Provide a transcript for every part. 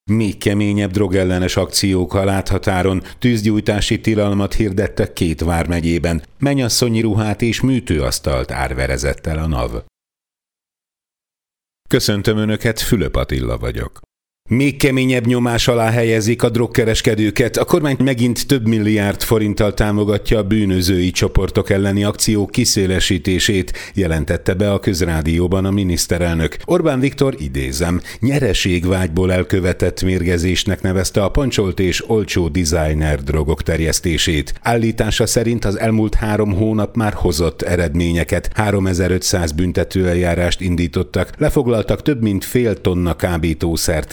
Még keményebb drogellenes akciókkal áthatáron tűzgyújtási tilalmat hirdettek 2 vármegyében, mennyasszonyi ruhát és műtőasztalt árverezett el a NAV. Köszöntöm Önöket, Fülöp Attila vagyok. Még keményebb nyomás alá helyezik a drogkereskedőket, a kormány megint több milliárd forinttal támogatja a bűnözői csoportok elleni akciók kiszélesítését, jelentette be a Közrádióban a miniszterelnök. Orbán Viktor, idézem, nyereségvágyból elkövetett mérgezésnek nevezte a pancsolt és olcsó designer drogok terjesztését. Állítása szerint az elmúlt 3 hónap már hozott eredményeket. 3500 büntetőeljárást indítottak, lefoglaltak több mint fél tonna kábítószert,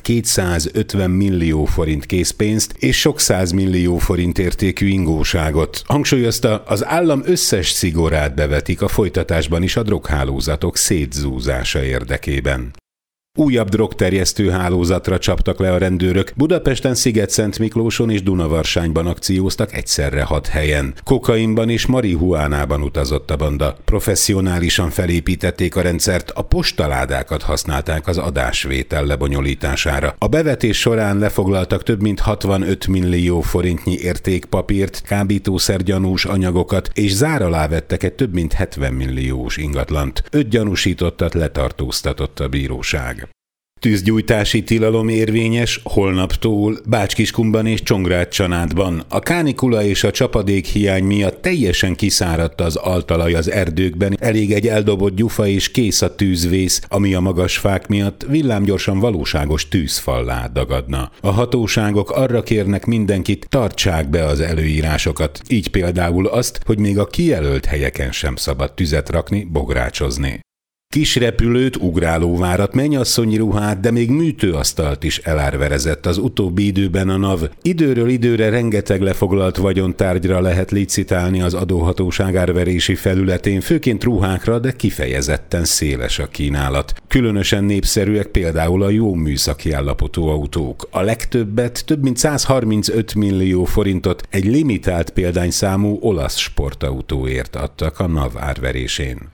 250 millió forint készpénzt és sok 100 millió forint értékű ingóságot. Hangsúlyozta, az állam összes szigorát bevetik a folytatásban is a droghálózatok szétzúzása érdekében. Újabb drogterjesztő hálózatra csaptak le a rendőrök. Budapesten, Sziget-Szentmiklóson és Dunavarsányban akcióztak egyszerre 6 helyen. Kokainban és marihuánában utazott a banda. Professzionálisan felépítették a rendszert, a postaládákat használták az adásvétel lebonyolítására. A bevetés során lefoglaltak több mint 65 millió forintnyi értékpapírt, kábítószergyanús anyagokat, és zár alá vettek egy több mint 70 milliós ingatlant. 5 gyanúsítottat letartóztatott a bíróság. Tűzgyújtási tilalom érvényes holnaptól Bács-Kiskunban és Csongrád-Csanádban. A kánikula és a csapadékhiány miatt teljesen kiszáradt az altalaj az erdőkben, elég egy eldobott gyufa és kész a tűzvész, ami a magas fák miatt villámgyorsan valóságos tűzfallá dagadna. A hatóságok arra kérnek mindenkit, tartsák be az előírásokat, így például azt, hogy még a kijelölt helyeken sem szabad tüzet rakni, bográcsozni. Kisrepülőt, ugrálóvárat, mennyasszonyi ruhát, de még műtőasztalt is elárverezett az utóbbi időben a NAV. Időről időre rengeteg lefoglalt vagyontárgyra lehet licitálni az adóhatóság árverési felületén, főként ruhákra, de kifejezetten széles a kínálat. Különösen népszerűek például a jó műszaki állapotú autók. A legtöbbet, több mint 135 millió forintot egy limitált példányszámú olasz sportautóért adtak a NAV árverésén.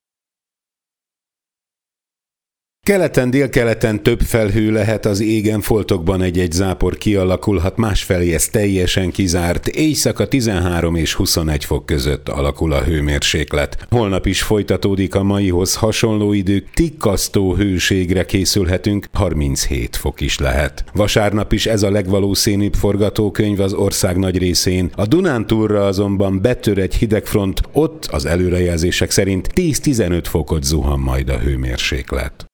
Keleten, délkeleten több felhő lehet az égen, foltokban egy-egy zápor kialakulhat, másfelé ez teljesen kizárt. Éjszaka 13 és 21 fok között alakul a hőmérséklet. Holnap is folytatódik a maihoz hasonló idő, tikkasztó hőségre készülhetünk, 37 fok is lehet. Vasárnap is ez a legvalószínűbb forgatókönyv az ország nagy részén. A Dunántúlra azonban betör egy hidegfront, ott az előrejelzések szerint 10-15 fokot zuhan majd a hőmérséklet.